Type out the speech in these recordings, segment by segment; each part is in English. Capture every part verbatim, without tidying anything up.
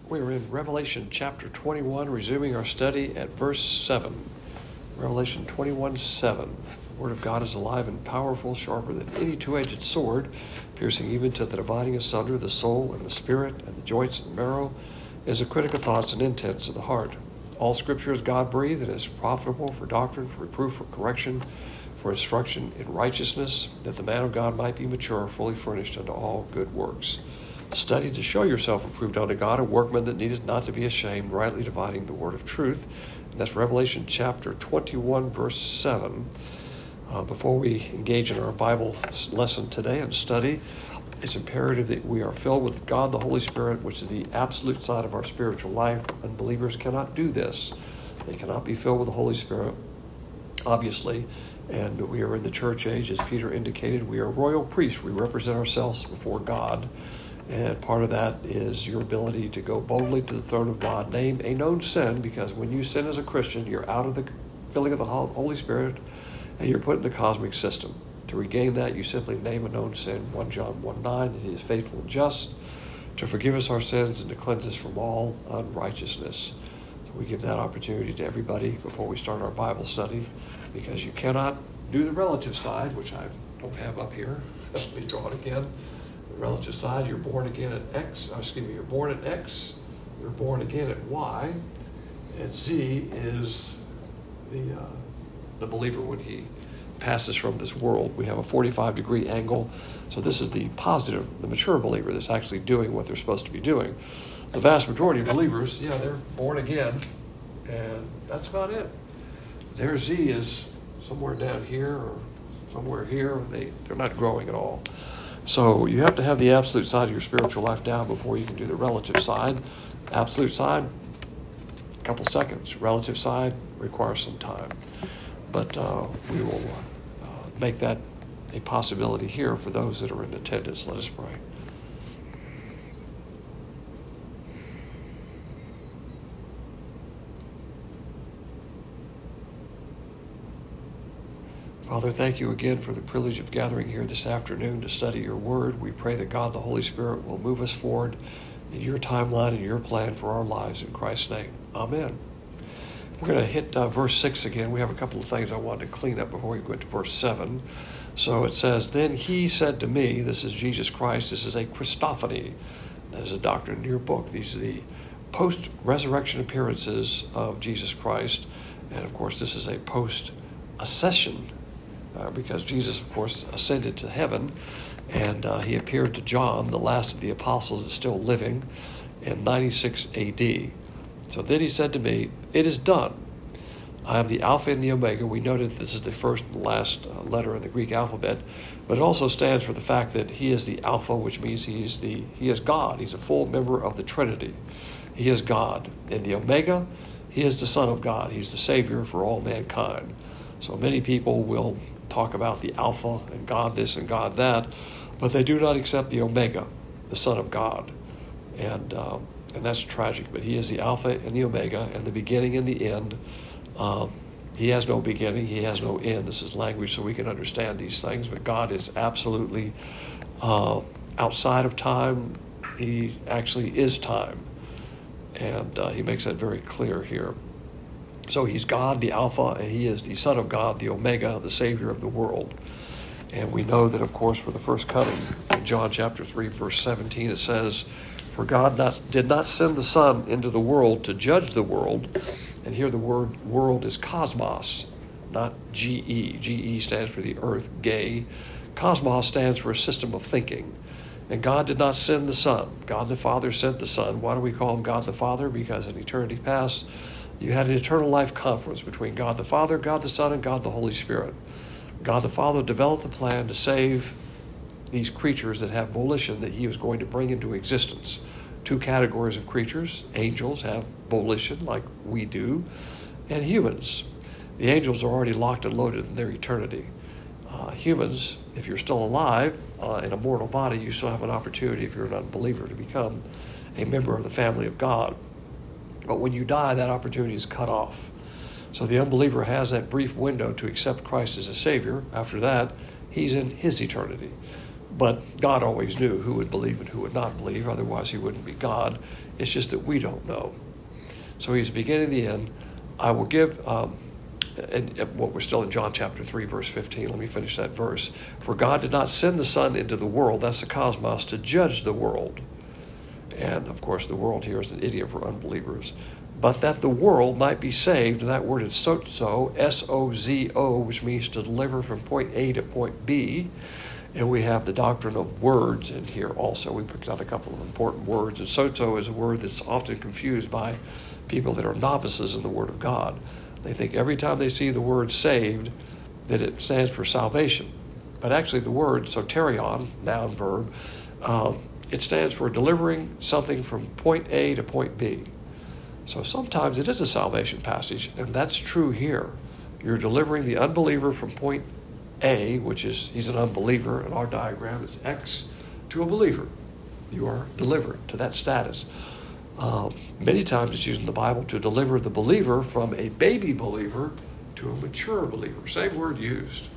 We're in Revelation chapter twenty-one, resuming our study at verse seven. Revelation twenty-one seven. The Word of God is alive and powerful, sharper than any two-edged sword, piercing even to the dividing asunder the soul and the spirit and the joints and marrow, is the critical thoughts and intents of the heart. All Scripture is God-breathed and is profitable for doctrine, for reproof, for correction, for instruction in righteousness, that the man of God might be mature, fully furnished unto all good works. Study to show yourself approved unto God, a workman that needeth not to be ashamed, rightly dividing the word of truth. And that's Revelation chapter twenty-one, verse seven. Uh, before we engage in our Bible lesson today and study, it's imperative that we are filled with God, the Holy Spirit, which is the absolute side of our spiritual life. Unbelievers cannot do this. They cannot be filled with the Holy Spirit, obviously. And we are in the church age, as Peter indicated. We are royal priests. We represent ourselves before God. And part of that is your ability to go boldly to the throne of God, name a known sin, because when you sin as a Christian, you're out of the filling of the Holy Spirit, and you're put in the cosmic system. To regain that, you simply name a known sin, First John one nine, and he is faithful and just to forgive us our sins and to cleanse us from all unrighteousness. So we give that opportunity to everybody before we start our Bible study, because you cannot do the relative side, which I don't have up here. Let me draw it again. The relative side, you're born again at X, oh, excuse me, you're born at X, you're born again at Y, and Z is the uh, the believer when he passes from this world. We have a forty-five degree angle. So this is the positive, the mature believer that's actually doing what they're supposed to be doing. The vast majority of believers, yeah, they're born again, and that's about it. Their Z is somewhere down here or somewhere here. They, they're not growing at all. So you have to have the absolute side of your spiritual life down before you can do the relative side. Absolute side, a couple seconds. Relative side requires some time. But uh, we will uh, make that a possibility here for those that are in attendance. Let us pray. Father, thank you again for the privilege of gathering here this afternoon to study your word. We pray that God, the Holy Spirit, will move us forward in your timeline and your plan for our lives. In Christ's name, amen. We're going to hit uh, verse six again. We have a couple of things I wanted to clean up before we go to verse seven. So it says, then he said to me, this is Jesus Christ, this is a Christophany. That is a doctrine in your book. These are the post-resurrection appearances of Jesus Christ. And of course, this is a post-ascension, uh, because Jesus, of course, ascended to heaven. And uh, he appeared to John, the last of the apostles that's still living, in ninety-six A D. So then he said to me, it is done. I am the Alpha and the Omega. We noted that this is the first and last uh, letter in the Greek alphabet, but it also stands for the fact that he is the Alpha, which means he is the he is God. He's a full member of the Trinity. He is God. And the Omega, he is the Son of God. He's the Savior for all mankind. So many people will talk about the Alpha and God this and God that, but they do not accept the Omega, the Son of God. And uh, And that's tragic, but he is the Alpha and the Omega, and the beginning and the end. Um, he has no beginning, he has no end. This is language so we can understand these things, but God is absolutely uh, outside of time. He actually is time, and uh, he makes that very clear here. So he's God, the Alpha, and he is the Son of God, the Omega, the Savior of the world. And we know that, of course, for the first coming, in John chapter three, verse seventeen, it says, for God not, did not send the Son into the world to judge the world. And here the word world is cosmos, not G E. G E stands for the earth, gay. Cosmos stands for a system of thinking. And God did not send the Son. God the Father sent the Son. Why do we call him God the Father? Because in eternity past, you had an eternal life conference between God the Father, God the Son, and God the Holy Spirit. God the Father developed the plan to save these creatures that have volition that he was going to bring into existence. Two categories of creatures. Angels have volition like we do, and humans. The angels are already locked and loaded in their eternity. Uh, humans, if you're still alive uh, in a mortal body, you still have an opportunity, if you're an unbeliever, to become a member of the family of God. But when you die, that opportunity is cut off. So the unbeliever has that brief window to accept Christ as a Savior. After that, he's in his eternity. But God always knew who would believe and who would not believe. Otherwise, he wouldn't be God. It's just that we don't know. So he's the beginning and the end. I will give, um, and, and what we're still in John chapter three, verse fifteen. Let me finish that verse. For God did not send the Son into the world, that's the cosmos, to judge the world. And, of course, the world here is an idiom for unbelievers. But that the world might be saved, and that word is sozo, S O Z O, which means to deliver from point A to point B. And we have the doctrine of words in here also. We picked out a couple of important words. And sozo is a word that's often confused by people that are novices in the Word of God. They think every time they see the word saved that it stands for salvation. But actually the word soterion, noun, verb, um, it stands for delivering something from point A to point B. So sometimes it is a salvation passage, and that's true here. You're delivering the unbeliever from point A, which is, he's an unbeliever, in our diagram it's X, to a believer. You are delivered to that status. Um, many times it's used in the Bible to deliver the believer from a baby believer to a mature believer. Same word used.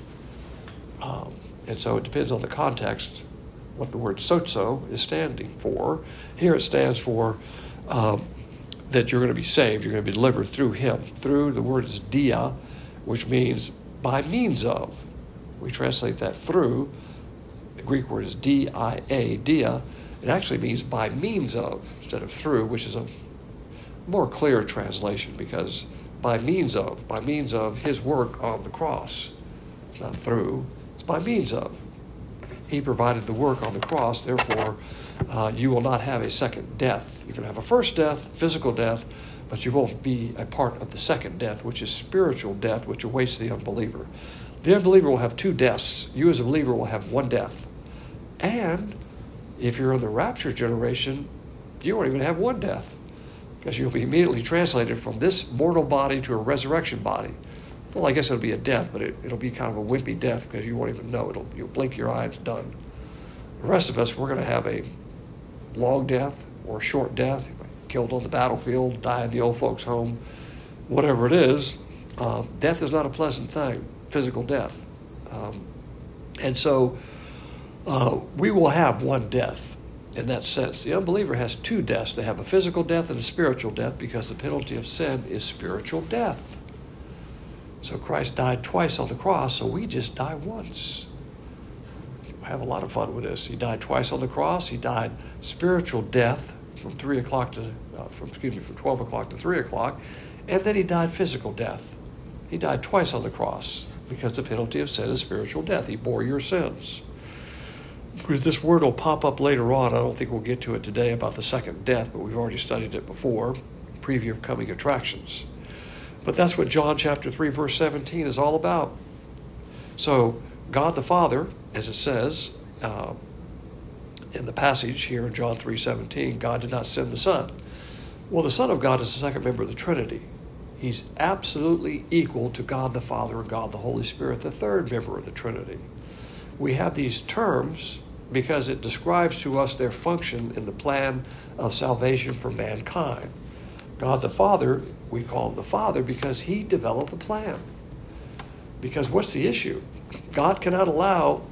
Um, and so it depends on the context what the word sozo is standing for. Here it stands for um, that you're going to be saved. You're going to be delivered through him. Through, the word is dia, which means by means of. We translate that through. The Greek word is D I A, dia. It actually means by means of instead of through, which is a more clear translation because by means of, by means of his work on the cross, not through, it's by means of. He provided the work on the cross, therefore uh, you will not have a second death. You're going to have a first death, physical death, but you won't be a part of the second death, which is spiritual death, which awaits the unbeliever. The unbeliever will have two deaths. You as a believer will have one death. And if you're in the rapture generation, you won't even have one death because you'll be immediately translated from this mortal body to a resurrection body. Well, I guess it'll be a death, but it, it'll be kind of a wimpy death because you won't even know. It'll, you'll blink your eye, it's done. The rest of us, we're going to have a long death or a short death, killed on the battlefield, die in the old folks' home, whatever it is. Uh, death is not a pleasant thing, physical death. Um, and so uh, we will have one death in that sense. The unbeliever has two deaths. They have a physical death and a spiritual death because the penalty of sin is spiritual death. So Christ died twice on the cross, so we just die once. We have a lot of fun with this. He died twice on the cross. He died spiritual death from three o'clock to, uh, from excuse me, from twelve o'clock to three o'clock, and then he died physical death. He died twice on the cross because the penalty of sin is spiritual death. He bore your sins. This word will pop up later on. I don't think we'll get to it today about the second death, but we've already studied it before, preview of coming attractions. But that's what John chapter three, verse seventeen is all about. So God the Father, as it says uh, in the passage here in John three seventeen, God did not send the Son. Well, the Son of God is the second member of the Trinity. He's absolutely equal to God the Father and God the Holy Spirit, the third member of the Trinity. We have these terms because it describes to us their function in the plan of salvation for mankind. God the Father, we call him the Father because he developed the plan. Because what's the issue? God cannot allow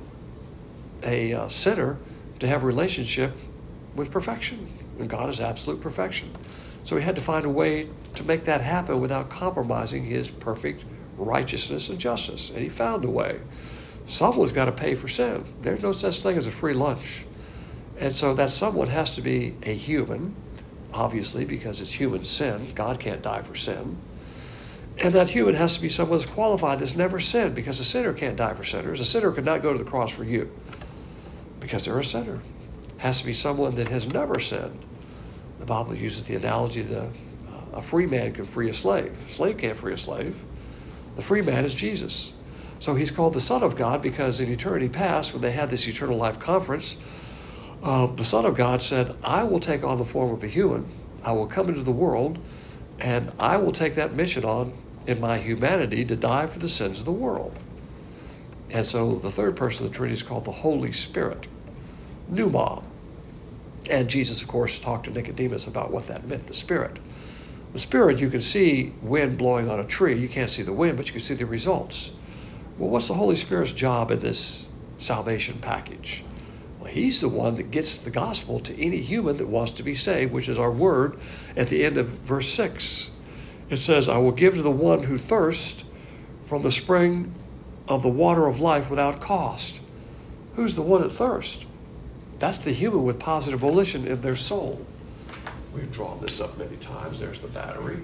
a uh, sinner to have a relationship with perfection. And God is absolute perfection. So he had to find a way to make that happen without compromising his perfect righteousness and justice. And he found a way. Someone's got to pay for sin. There's no such thing as a free lunch. And so that someone has to be a human, obviously, because it's human sin. God can't die for sin. And that human has to be someone that's qualified that's never sinned, because a sinner can't die for sinners. A sinner could not go to the cross for you because they're a sinner. It has to be someone that has never sinned. The Bible uses the analogy that a, a free man can free a slave. A slave can't free a slave. The free man is Jesus. So he's called the Son of God because in eternity past, when they had this eternal life conference, uh, the Son of God said, I will take on the form of a human. I will come into the world, and I will take that mission on in my humanity to die for the sins of the world. And so the third person of the Trinity is called the Holy Spirit, pneuma. And Jesus, of course, talked to Nicodemus about what that meant, the Spirit. The Spirit, you can see wind blowing on a tree. You can't see the wind, but you can see the results. Well, what's the Holy Spirit's job in this salvation package? he's the one that gets the gospel to any human that wants to be saved, which is our word at the end of verse six. It says, I will give to the one who thirsts from the spring of the water of life without cost. Who's the one that thirsts? That's the human with positive volition in their soul. We've drawn this up many times. There's the battery.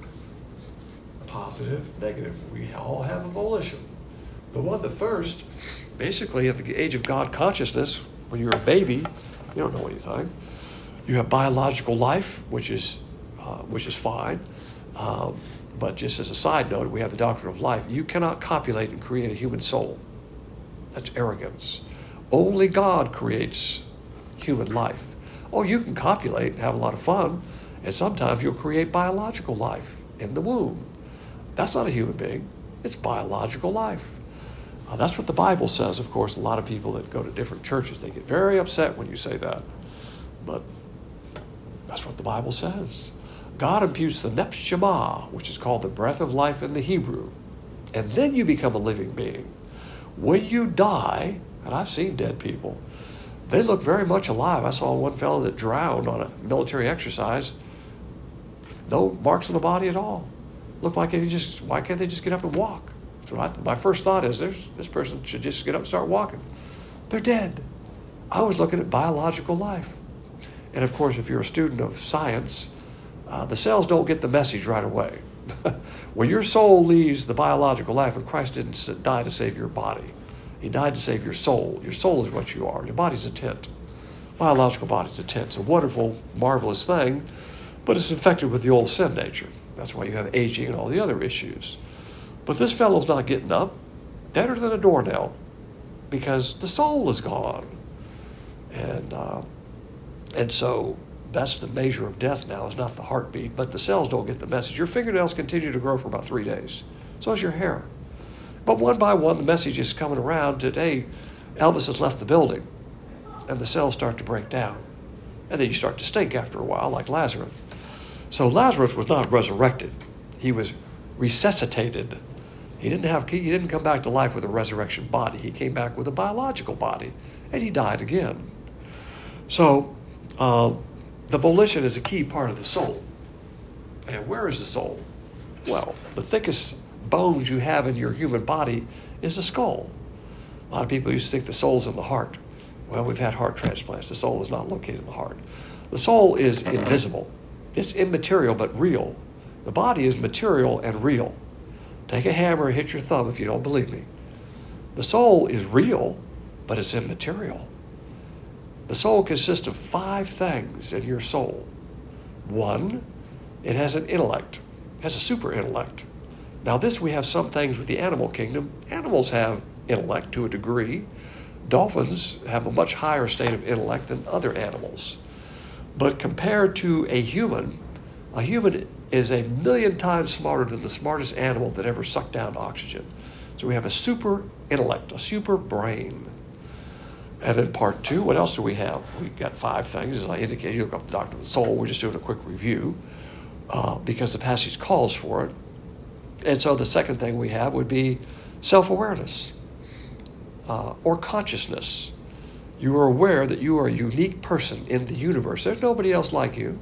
Positive, negative. We all have a volition. The one that thirsts, basically at the age of God consciousness, when you're a baby, you don't know anything. You have biological life, which is uh, which is fine. Um, but just as a side note, we have the doctrine of life. You cannot copulate and create a human soul. That's arrogance. Only God creates human life. Oh, you can copulate and have a lot of fun, and sometimes you'll create biological life in the womb. That's not a human being. It's biological life. Uh, that's what the Bible says. Of course, a lot of people that go to different churches, they get very upset when you say that. But that's what the Bible says. God imputes the Neshama, which is called the breath of life in the Hebrew. And then you become a living being. When you die, and I've seen dead people, they look very much alive. I saw one fellow that drowned on a military exercise. No marks on the body at all. Looked like he just, why can't they just get up and walk? So I, my first thought is, there's, this person should just get up and start walking. They're dead. I was looking at biological life. And of course, if you're a student of science, uh, the cells don't get the message right away. When your soul leaves the biological life, and Christ didn't die to save your body. He died to save your soul. Your soul is what you are. Your body's a tent. Biological body's a tent. It's a wonderful, marvelous thing, but it's infected with the old sin nature. That's why you have aging and all the other issues. But this fellow's not getting up, deader than a doornail, because the soul is gone. And uh, and so that's the measure of death now, is not the heartbeat, but the cells don't get the message. Your fingernails continue to grow for about three days. So is your hair. But one by one, the message is coming around. Today, Elvis has left the building, and the cells start to break down. And then you start to stink after a while, like Lazarus. So Lazarus was not resurrected. He was resuscitated. He didn't have. He didn't come back to life with a resurrection body. He came back with a biological body, and he died again. So uh, the volition is a key part of the soul. And where is the soul? Well, the thickest bones you have in your human body is the skull. A lot of people used to think the soul's in the heart. Well, we've had heart transplants. The soul is not located in the heart. The soul is invisible. It's immaterial but real. The body is material and real. Take a hammer and hit your thumb if you don't believe me. The soul is real, but it's immaterial. The soul consists of five things in your soul. One, it has an intellect. It has a super intellect. Now this, we have some things with the animal kingdom. Animals have intellect to a degree. Dolphins have a much higher state of intellect than other animals. But compared to a human, a human is a million times smarter than the smartest animal that ever sucked down oxygen. So we have a super intellect, a super brain. And then part two, what else do we have? We've got five things, as I indicated. You look up the doctrine of the soul. We're just doing a quick review uh, because the passage calls for it. And so the second thing we have would be self-awareness uh, or consciousness. You are aware that you are a unique person in the universe. There's nobody else like you.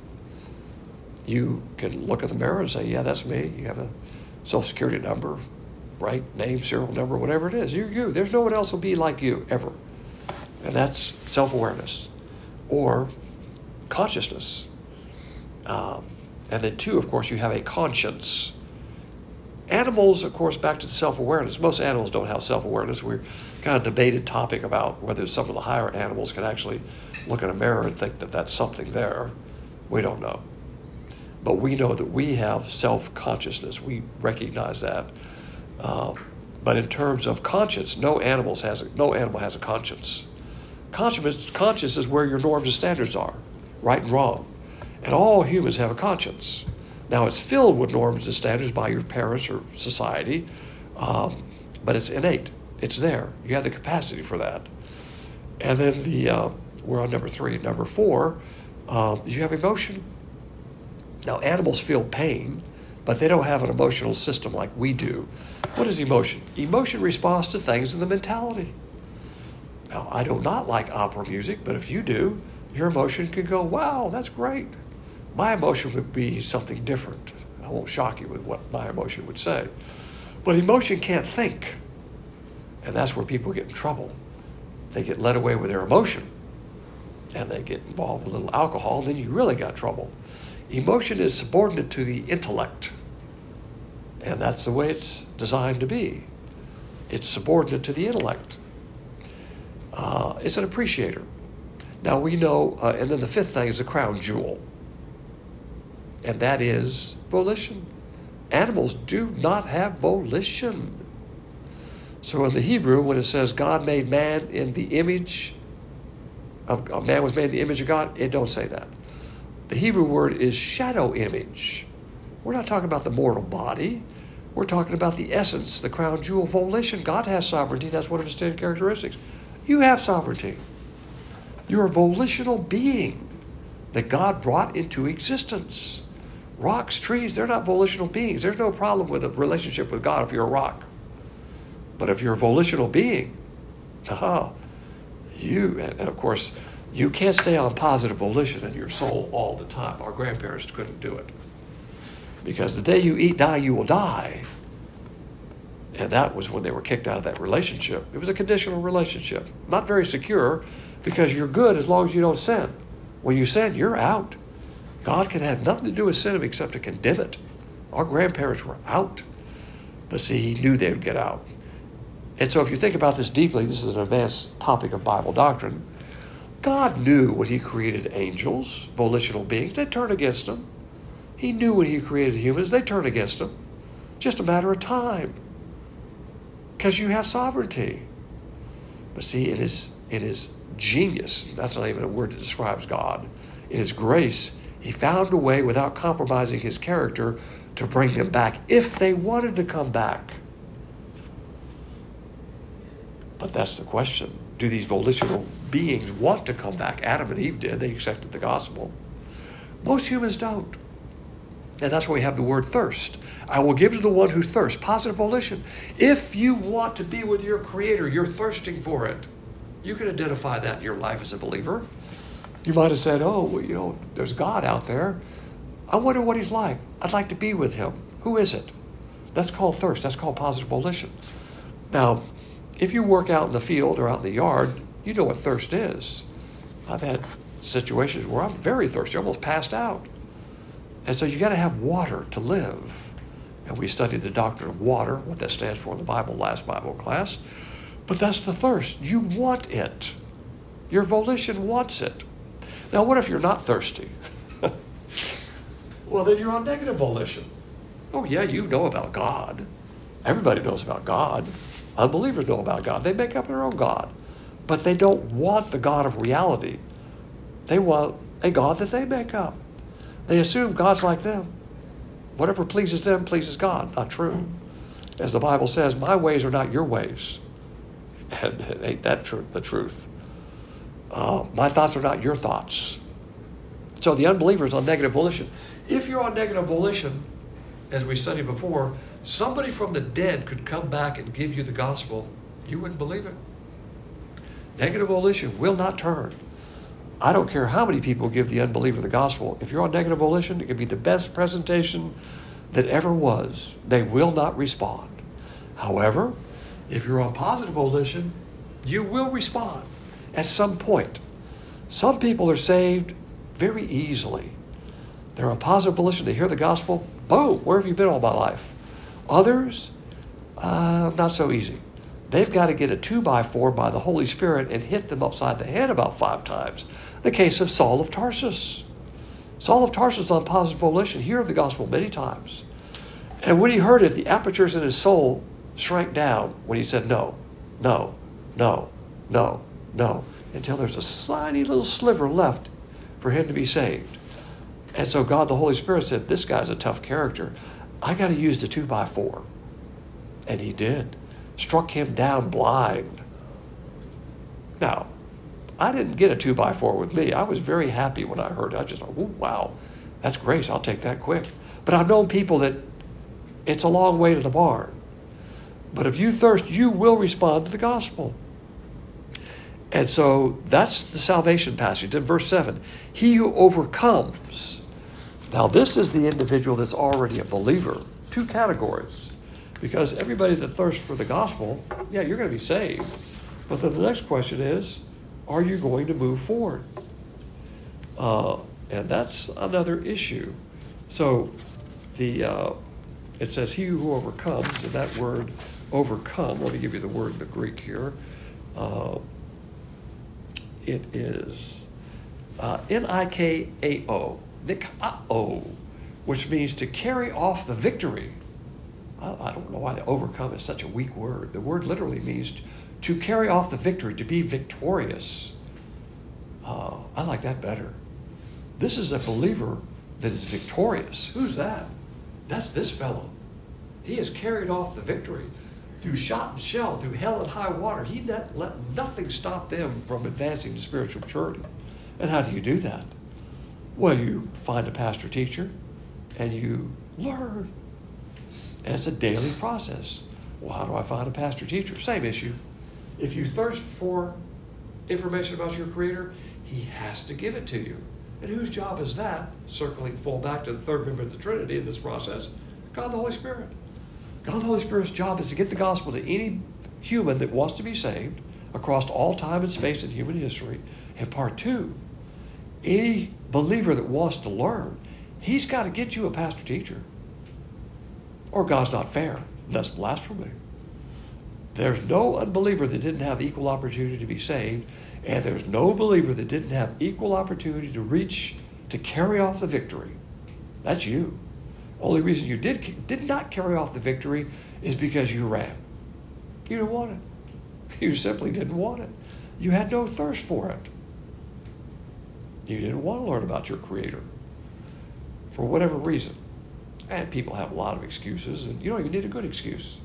You can look in the mirror and say, yeah, that's me. You have a social security number, right? Name, serial number, whatever it is. You're you. There's no one else who'll be like you, ever. And that's self-awareness or consciousness. Um, and then two, of course, you have a conscience. Animals, of course, back to the self-awareness. Most animals don't have self-awareness. We're kind of debated topic about whether some of the higher animals can actually look in a mirror and think that that's something there. We don't know. But we know that we have self-consciousness. We recognize that. Uh, but in terms of conscience, no animals has a, no animal has a conscience. Conscience, conscience is where your norms and standards are, right and wrong. And all humans have a conscience. Now, it's filled with norms and standards by your parents or society, um, but it's innate. It's there. You have the capacity for that. And then the uh, we're on number three. Number four, um, you have emotion. Now, animals feel pain, but they don't have an emotional system like we do. What is emotion? Emotion responds to things in the mentality. Now, I do not like opera music, but if you do, your emotion can go, wow, that's great. My emotion would be something different. I won't shock you with what my emotion would say. But emotion can't think. And that's where people get in trouble. They get led away with their emotion. And they get involved with a little alcohol, then you really got trouble. Emotion is subordinate to the intellect. And that's the way it's designed to be. It's subordinate to the intellect. Uh, it's an appreciator. Now we know, uh, and then the fifth thing is the crown jewel. And that is volition. Animals do not have volition. So in the Hebrew, when it says God made man in the image of God, man was made in the image of God, it don't say that. The Hebrew word is shadow image. We're not talking about the mortal body. We're talking about the essence, the crown jewel, volition. God has sovereignty. That's one of his ten characteristics. You have sovereignty. You're a volitional being that God brought into existence. Rocks, trees, they're not volitional beings. There's no problem with a relationship with God if you're a rock. But if you're a volitional being, aha, you, and, and of course, you can't stay on positive volition in your soul all the time. Our grandparents couldn't do it. Because the day you eat, die, you will die. And that was when they were kicked out of that relationship. It was a conditional relationship. Not very secure, because you're good as long as you don't sin. When you sin, you're out. God can have nothing to do with sin except to condemn it. Our grandparents were out. But see, he knew they would get out. And so if you think about this deeply, this is an advanced topic of Bible doctrine. God knew when he created angels, volitional beings, they'd turn against him. He knew when he created humans, they'd turn against him. Just a matter of time. Because you have sovereignty. But see, it is, it is genius. That's not even a word that describes God. In his grace, he found a way without compromising his character to bring them back if they wanted to come back. But that's the question. Do these volitional beings want to come back? Adam and Eve did. They accepted the gospel. Most humans don't. And that's why we have the word thirst. I will give to the one who thirsts. Positive volition. If you want to be with your Creator, you're thirsting for it. You can identify that in your life as a believer. You might have said, oh, well, you know, there's God out there. I wonder what he's like. I'd like to be with him. Who is it? That's called thirst. That's called positive volition. Now, if you work out in the field or out in the yard, you know what thirst is. I've had situations where I'm very thirsty, almost passed out. And so you got to have water to live. And we studied the doctrine of water, what that stands for in the Bible, last Bible class. But that's the thirst. You want it. Your volition wants it. Now, what if you're not thirsty? Well, then you're on negative volition. Oh, yeah, you know about God. Everybody knows about God. Unbelievers know about God. They make up their own God. But they don't want the God of reality. They want a God that they make up. They assume God's like them. Whatever pleases them pleases God. Not true. As the Bible says, my ways are not your ways. And it ain't that true, the truth. Uh, my thoughts are not your thoughts. So the unbeliever is on negative volition. If you're on negative volition, as we studied before, somebody from the dead could come back and give you the gospel. You wouldn't believe it. Negative volition will not turn. I don't care how many people give the unbeliever the gospel. If you're on negative volition, it could be the best presentation that ever was. They will not respond. However, if you're on positive volition, you will respond at some point. Some people are saved very easily. They're on positive volition. They hear the gospel. Boom, where have you been all my life? Others, uh, not so easy. They've got to get a two by four by the Holy Spirit and hit them upside the head about five times. The case of Saul of Tarsus. Saul of Tarsus on positive volition. He heard the gospel many times. And when he heard it, the apertures in his soul shrank down when he said no, no, no, no, no, until there's a tiny little sliver left for him to be saved. And so God, the Holy Spirit, said, this guy's a tough character. I got to use the two by four. And he did. Struck him down blind. Now, I didn't get a two by four with me. I was very happy when I heard it. I just thought, oh, wow, that's grace. I'll take that quick. But I've known people that it's a long way to the barn. But if you thirst, you will respond to the gospel. And so that's the salvation passage. In verse seven, he who overcomes. Now this is the individual that's already a believer. Two categories. Because everybody that thirsts for the gospel, yeah, you're going to be saved. But then the next question is, are you going to move forward? Uh, and that's another issue. So the uh, it says, he who overcomes, and that word overcome, let me give you the word in the Greek here. Uh, it is uh, N I K A O, nikao, which means to carry off the victory. I, I don't know why the overcome is such a weak word. The word literally means to, to carry off the victory, to be victorious. Uh, I like that better. This is a believer that is victorious. Who's that? That's this fellow. He has carried off the victory through shot and shell, through hell and high water. He let, let nothing stop them from advancing to spiritual maturity. And how do you do that? Well, you find a pastor teacher and you learn. And it's a daily process. Well, how do I find a pastor teacher? Same issue. If you thirst for information about your Creator, He has to give it to you. And whose job is that? Circling full back to the third member of the Trinity in this process, God the Holy Spirit. God the Holy Spirit's job is to get the gospel to any human that wants to be saved across all time and space in human history. And part two, any believer that wants to learn, he's got to get you a pastor teacher. Or God's not fair. That's blasphemy. There's no unbeliever that didn't have equal opportunity to be saved, and there's no believer that didn't have equal opportunity to reach, to carry off the victory. That's you. Only reason you did did not carry off the victory is because you ran. You didn't want it. You simply didn't want it. You had no thirst for it. You didn't want to learn about your Creator for whatever reason. And people have a lot of excuses, and you don't even need a good excuse.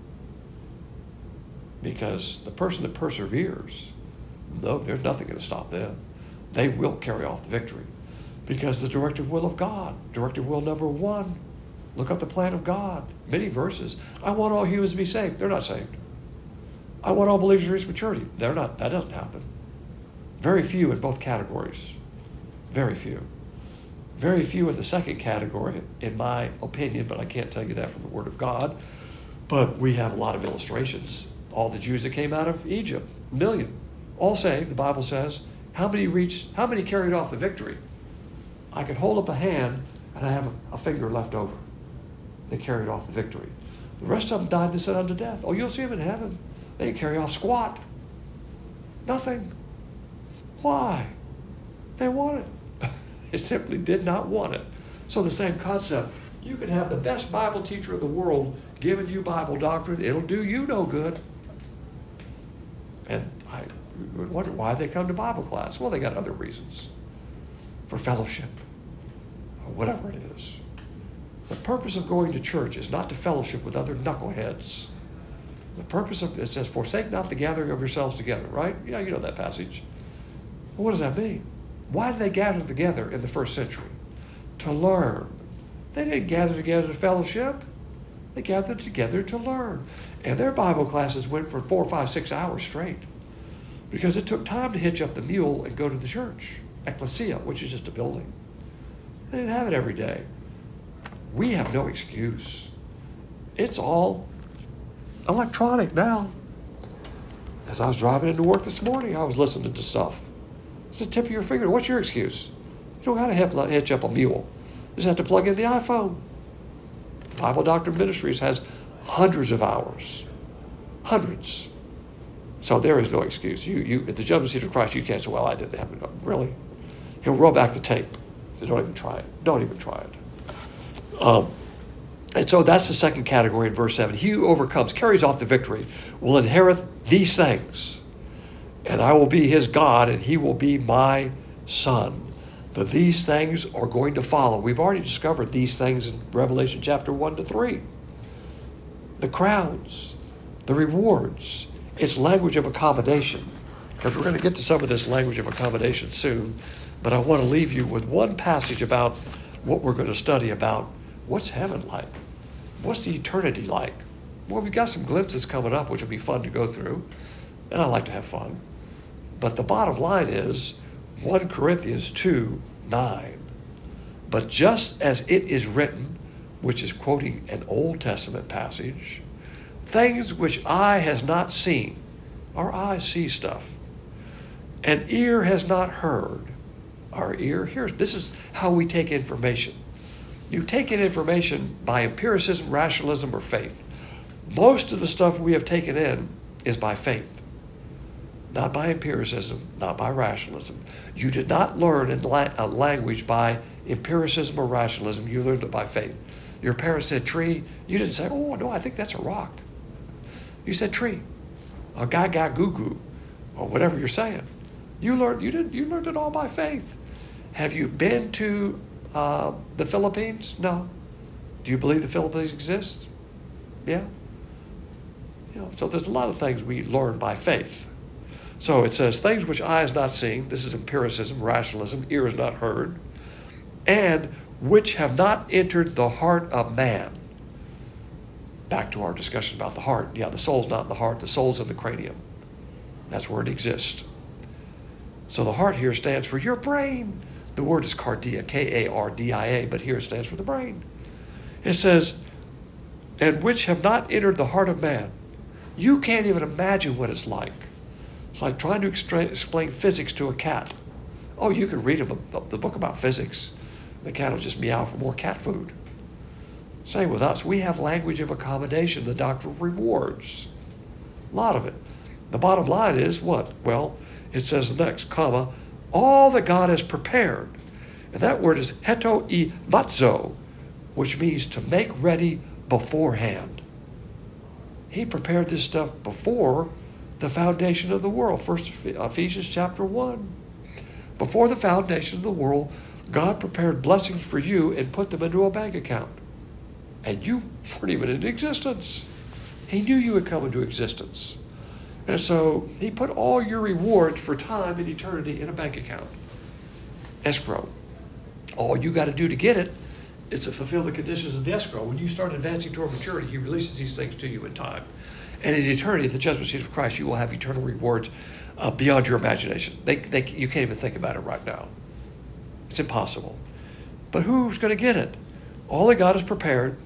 Because the person that perseveres, no, there's nothing going to stop them. They will carry off the victory. Because the directive will of God, directive will number one, look up the plan of God. Many verses. I want all humans to be saved. They're not saved. I want all believers to reach maturity. They're not. That doesn't happen. Very few in both categories. Very few. Very few in the second category, in my opinion, but I can't tell you that from the Word of God. But we have a lot of illustrations. All the Jews that came out of Egypt, a million, all saved, the Bible says. How many reached, how many carried off the victory? I could hold up a hand and I have a, a finger left over. They carried off the victory. The rest of them died and sent unto death. Oh, you'll see them in heaven. They didn't carry off squat. Nothing. Why? They want it. They simply did not want it. So the same concept. You could have the best Bible teacher in the world giving you Bible doctrine. It'll do you no good. And I wonder why they come to Bible class. Well, they got other reasons. For fellowship. Or whatever it is. The purpose of going to church is not to fellowship with other knuckleheads. The purpose of it says, forsake not the gathering of yourselves together, right? Yeah, you know that passage. Well, what does that mean? Why did they gather together in the first century? To learn. They didn't gather together to fellowship. They gathered together to learn. And their Bible classes went for four, five, six hours straight. Because it took time to hitch up the mule and go to the church. Ecclesia, which is just a building. They didn't have it every day. We have no excuse. It's all electronic now. As I was driving into work this morning, I was listening to stuff. It's the tip of your finger. What's your excuse? You don't got to hitch up a mule. You just have to plug in the iPhone. Bible Doctrine Ministries has hundreds of hours. Hundreds. So there is no excuse. You, you, at the judgment seat of Christ, you can't say, well, I didn't have it. Really? He'll roll back the tape. So don't even try it. Don't even try it. Um, and so that's the second category in verse seven. He who overcomes, carries off the victory, will inherit these things. And I will be his God, and he will be my son. The these things are going to follow. We've already discovered these things in Revelation chapter one to three. The crowns, the rewards. It's language of accommodation. Because we're going to get to some of this language of accommodation soon. But I want to leave you with one passage about what we're going to study about. What's heaven like? What's the eternity like? Well, we've got some glimpses coming up, which will be fun to go through. And I like to have fun. But the bottom line is First Corinthians two nine. But just as it is written, which is quoting an Old Testament passage, things which eye has not seen, our eyes see stuff, and ear has not heard, our ear hears. This is how we take information. You take in information by empiricism, rationalism, or faith. Most of the stuff we have taken in is by faith, not by empiricism, not by rationalism. You did not learn a language by empiricism or rationalism. You learned it by faith. Your parents said tree. You didn't say, oh, no, I think that's a rock. You said tree, or gaga goo goo, or whatever you're saying. You learned, you did, you learned it all by faith. Have you been to uh, the Philippines? No. Do you believe the Philippines exist? Yeah. You know, so there's a lot of things we learn by faith. So it says, things which eye has not seen, this is empiricism, rationalism, ear has not heard, and which have not entered the heart of man. Back to our discussion about the heart. Yeah, the soul's not in the heart, the soul's in the cranium. That's where it exists. So the heart here stands for your brain. The word is cardia, K A R D I A, but here it stands for the brain. It says, and which have not entered the heart of man. You can't even imagine what it's like. It's like trying to extra- explain physics to a cat. Oh, you can read a, a, the book about physics. The cat will just meow for more cat food. Same with us. We have language of accommodation, the doctrine of rewards. A lot of it. The bottom line is what? Well, it says the next, comma, all that God has prepared. And that word is heto-i-matzo, which means to make ready beforehand. He prepared this stuff before the foundation of the world. First Ephesians chapter one. Before the foundation of the world, God prepared blessings for you and put them into a bank account. And you weren't even in existence. He knew you would come into existence. And so he put all your rewards for time and eternity in a bank account. Escrow. All you got to do to get it is to fulfill the conditions of the escrow. When you start advancing toward maturity, he releases these things to you in time. And in eternity, at the judgment seat of Christ, you will have eternal rewards uh, beyond your imagination. They, they, you can't even think about it right now. It's impossible. But who's going to get it? All that God has prepared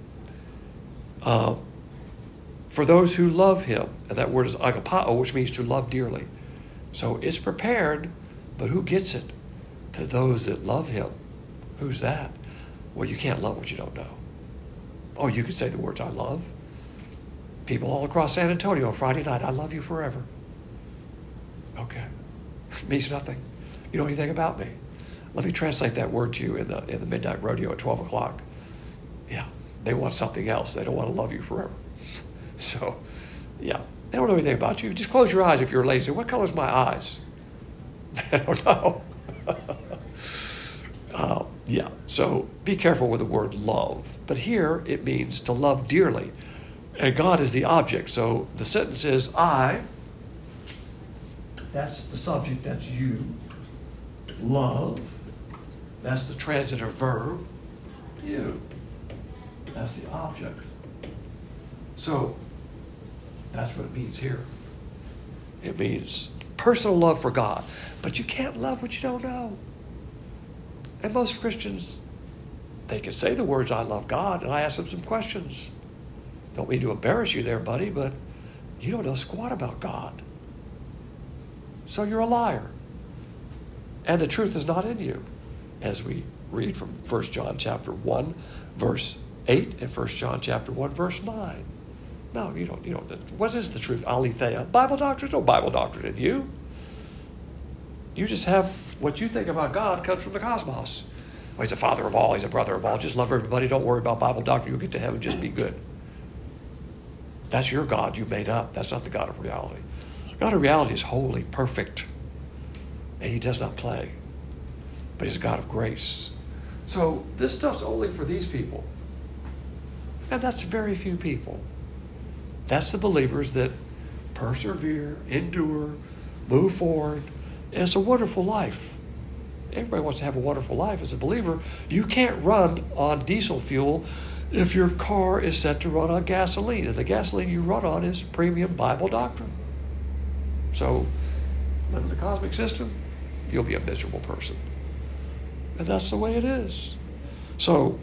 uh, for those who love him. And that word is agapao, which means to love dearly. So it's prepared, but who gets it? To those that love him. Who's that? Well, you can't love what you don't know. Oh, you could say the words, I love. People all across San Antonio on Friday night, I love you forever. Okay. It means nothing. You know anything about me. Let me translate that word to you in the in the midnight rodeo at twelve o'clock. Yeah, they want something else. They don't want to love you forever. So, yeah, they don't know anything about you. Just close your eyes if you're lazy. What color's my eyes? I don't know. uh, yeah, so be careful with the word love. But here it means to love dearly. And God is the object. So the sentence is, I, that's the subject, that's you. Love, that's the transitive verb. You, that's the object. So that's what it means here. It means personal love for God. But you can't love what you don't know. And most Christians, they can say the words, I love God, and I ask them some questions. Don't mean to embarrass you there, buddy, but you don't know squat about God. So you're a liar. And the truth is not in you. As we read from First John chapter one, verse eight, and First John chapter one, verse nine. No, you don't. You don't. What is the truth? Aletheia. Bible doctrine? No Bible doctrine in you. You just have what you think about God comes from the cosmos. Oh, he's a father of all. He's a brother of all. Just love everybody. Don't worry about Bible doctrine. You'll get to heaven. Just be good. That's your God you made up. That's not the God of reality. The God of reality is holy, perfect, and he does not play. But he's a God of grace. So this stuff's only for these people. And that's very few people. That's the believers that persevere, endure, move forward. And it's a wonderful life. Everybody wants to have a wonderful life. As a believer, you can't run on diesel fuel if your car is set to run on gasoline. And the gasoline you run on is premium Bible doctrine. So live in the cosmic system, you'll be a miserable person. And that's the way it is. So,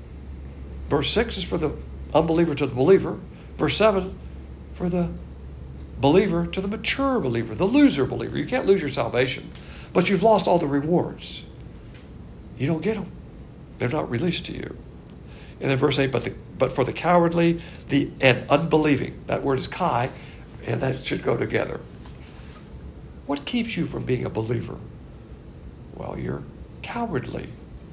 verse six is for the unbeliever to the believer. Verse seven, for the believer to the mature believer, the loser believer. You can't lose your salvation, but you've lost all the rewards. You don't get them. They're not released to you. And then verse eight, but the, but for the cowardly the and unbelieving. That word is kai, and that should go together. What keeps you from being a believer? Well, you're cowardly.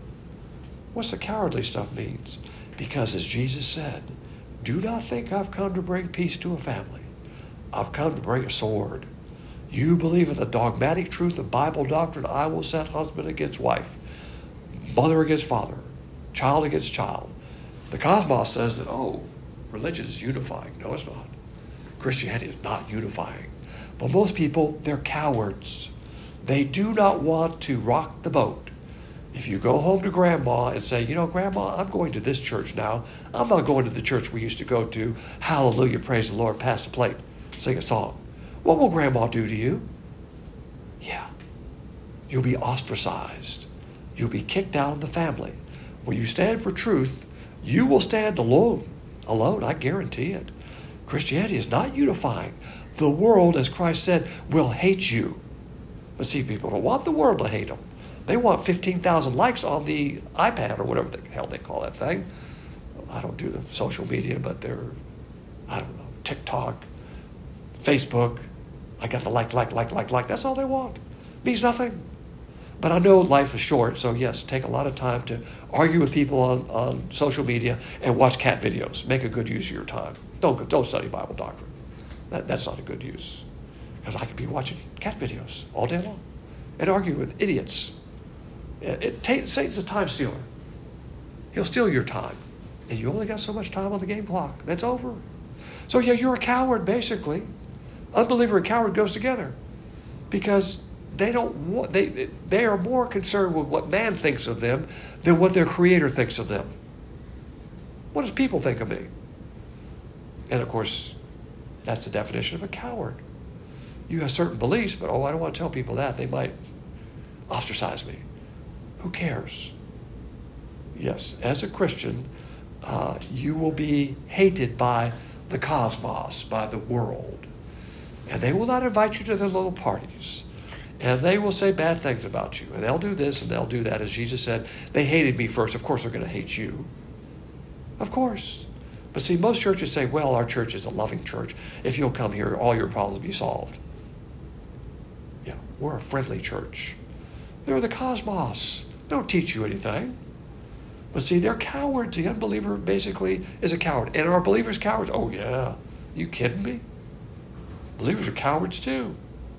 What's the cowardly stuff means? Because as Jesus said, do not think I've come to bring peace to a family. I've come to bring a sword. You believe in the dogmatic truth of Bible doctrine, I will set husband against wife, mother against father, child against child. The cosmos says that, oh, religion is unifying. No, it's not. Christianity is not unifying. But most people, they're cowards. They do not want to rock the boat. If you go home to grandma and say, you know, grandma, I'm going to this church now. I'm not going to the church we used to go to. Hallelujah, praise the Lord, pass the plate, sing a song. What will grandma do to you? Yeah, you'll be ostracized. You'll be kicked out of the family. When you stand for truth, you will stand alone. Alone, I guarantee it. Christianity is not unifying. The world, as Christ said, will hate you. But see, people don't want the world to hate them. They want fifteen thousand likes on the iPad or whatever the hell they call that thing. I don't do the social media, but they're, I don't know, TikTok, Facebook. I got the like, like, like, like, like. That's all they want. Means nothing. But I know life is short, so yes, take a lot of time to argue with people on, on social media and watch cat videos. Make a good use of your time. Don't, don't study Bible doctrine. That, that's not a good use. Because I could be watching cat videos all day long and argue with idiots. It, it, it, Satan's a time stealer. He'll steal your time. And you only got so much time on the game clock. That's over. So yeah, you're a coward, basically. Unbeliever and coward goes together. Because they don't want, they, they are more concerned with what man thinks of them than what their Creator thinks of them. What does people think of me? And of course, that's the definition of a coward. You have certain beliefs, but oh, I don't want to tell people that. They might ostracize me. Who cares? Yes, as a Christian, uh, you will be hated by the cosmos, by the world. And they will not invite you to their little parties. And they will say bad things about you. And they'll do this and they'll do that. As Jesus said, they hated me first. Of course they're going to hate you. Of course. But see, most churches say, well, our church is a loving church. If you'll come here, all your problems will be solved. Yeah, we're a friendly church. They're the cosmos. They don't teach you anything. But see, they're cowards. The unbeliever basically is a coward. And are believers cowards? Oh, yeah. You kidding me? Believers are cowards too.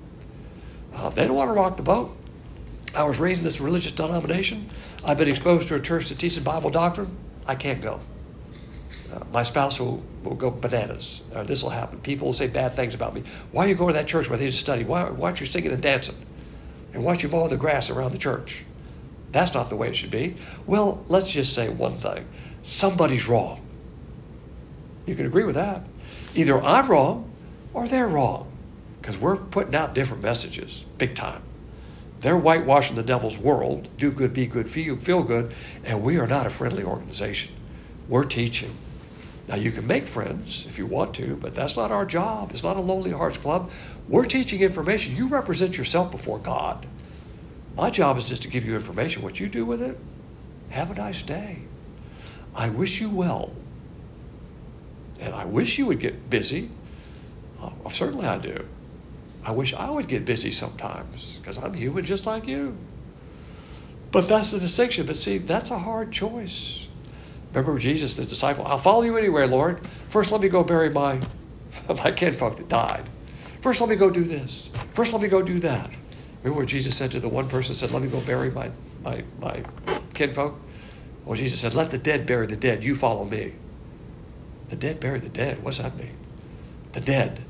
Uh, they don't want to rock the boat. I was raised in this religious denomination. I've been exposed to a church that teaches Bible doctrine. I can't go. Uh, my spouse will, will go bananas. Uh, this will happen. People will say bad things about me. Why are you going to that church where they just study? Why, why aren't you singing and dancing? And why aren't you mowing the grass around the church? That's not the way it should be. Well, let's just say one thing. Somebody's wrong. You can agree with that. Either I'm wrong or they're wrong. Because we're putting out different messages, big time. They're whitewashing the devil's world, do good, be good, feel, feel good, and we are not a friendly organization. We're teaching. Now, you can make friends if you want to, but that's not our job. It's not a Lonely Hearts Club. We're teaching information. You represent yourself before God. My job is just to give you information. What you do with it, have a nice day. I wish you well. And I wish you would get busy. Oh, certainly I do. I wish I would get busy sometimes because I'm human just like you. But that's the distinction. But see, that's a hard choice. Remember Jesus, the disciple, I'll follow you anywhere, Lord. First, let me go bury my, my kinfolk that died. First, let me go do this. First, let me go do that. Remember what Jesus said to the one person, said, let me go bury my, my, my kinfolk? Well, Jesus said, let the dead bury the dead. You follow me. The dead bury the dead. What's that mean? The dead.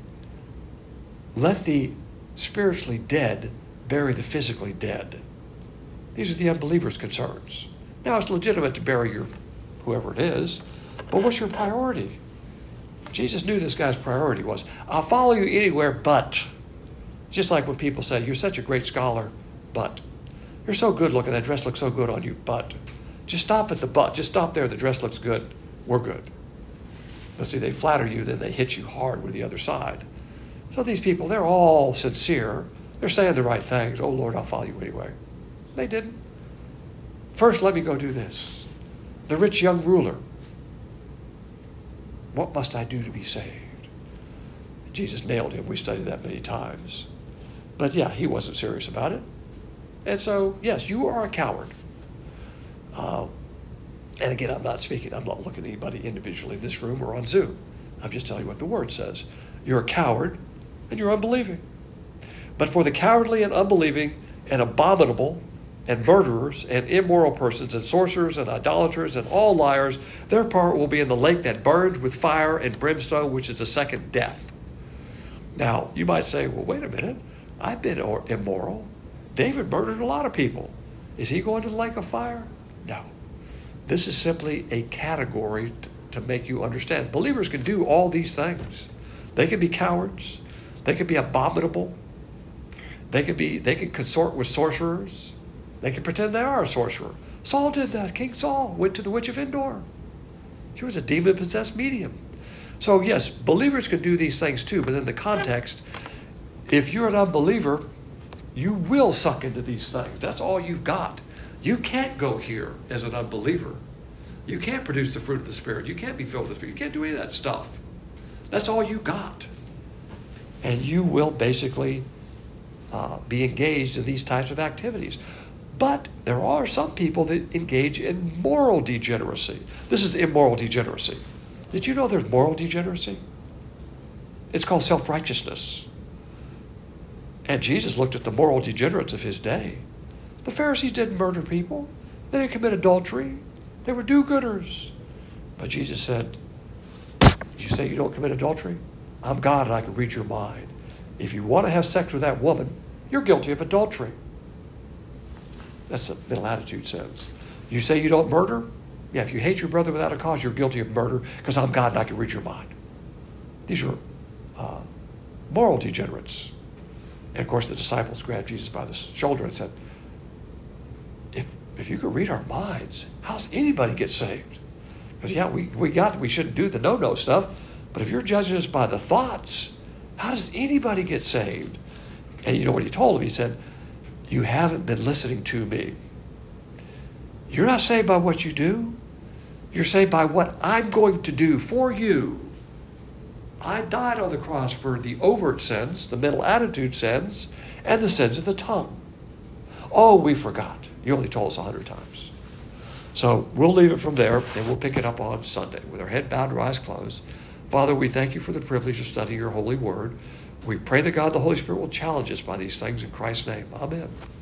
Let the spiritually dead bury the physically dead. These are the unbelievers' concerns. Now, it's legitimate to bury your whoever it is, but what's your priority? Jesus knew this guy's priority was, I'll follow you anywhere, but Just like when people say, you're such a great scholar, but you're so good looking, that dress looks so good on you, but just stop at the but. Just stop there. The dress looks good. We're good. But see, they flatter you, then they hit you hard with the other side. So these people, they're all sincere. They're saying the right things. Oh, Lord, I'll follow you anyway. They didn't. First, let me go do this. The rich young ruler. What must I do to be saved? Jesus nailed him. We studied that many times. But yeah, he wasn't serious about it. And so, yes, you are a coward. Uh, and again, I'm not speaking, I'm not looking at anybody individually in this room or on Zoom. I'm just telling you what the word says. You're a coward and you're unbelieving. But for the cowardly and unbelieving and abominable and murderers and immoral persons and sorcerers and idolaters and all liars, their part will be in the lake that burns with fire and brimstone, which is the second death. Now, you might say, well, wait a minute. I've been immoral. David murdered a lot of people. Is he going to the lake of fire? No. This is simply a category t- to make you understand. Believers can do all these things. They can be cowards. They can be abominable. They can be. They can consort with sorcerers. They can pretend they are a sorcerer. Saul did that. King Saul went to the witch of Endor. She was a demon-possessed medium. So yes, believers can do these things too, but in the context, if you're an unbeliever, you will suck into these things. That's all you've got. You can't go here as an unbeliever. You can't produce the fruit of the Spirit. You can't be filled with the Spirit. You can't do any of that stuff. That's all you got. And you will basically uh, be engaged in these types of activities. But there are some people that engage in moral degeneracy. This is immoral degeneracy. Did you know there's moral degeneracy? It's called self-righteousness. And Jesus looked at the moral degenerates of his day. The Pharisees didn't murder people. They didn't commit adultery. They were do-gooders. But Jesus said, you say you don't commit adultery? I'm God and I can read your mind. If you want to have sex with that woman, you're guilty of adultery. That's what Middle Attitude says. You say you don't murder? Yeah, if you hate your brother without a cause, you're guilty of murder because I'm God and I can read your mind. These are uh, moral degenerates. And of course, the disciples grabbed Jesus by the shoulder and said, if if you could read our minds, how's anybody get saved? Because yeah, we, we got that we shouldn't do the no-no stuff, but if you're judging us by the thoughts, how does anybody get saved? And you know what he told him? He said, you haven't been listening to me. You're not saved by what you do. You're saved by what I'm going to do for you. I died on the cross for the overt sins, the mental attitude sins, and the sins of the tongue. Oh, we forgot. You only told us a hundred times. So we'll leave it from there, and we'll pick it up on Sunday with our head bowed and our eyes closed. Father, we thank you for the privilege of studying your holy word. We pray that God, the Holy Spirit, will challenge us by these things in Christ's name. Amen.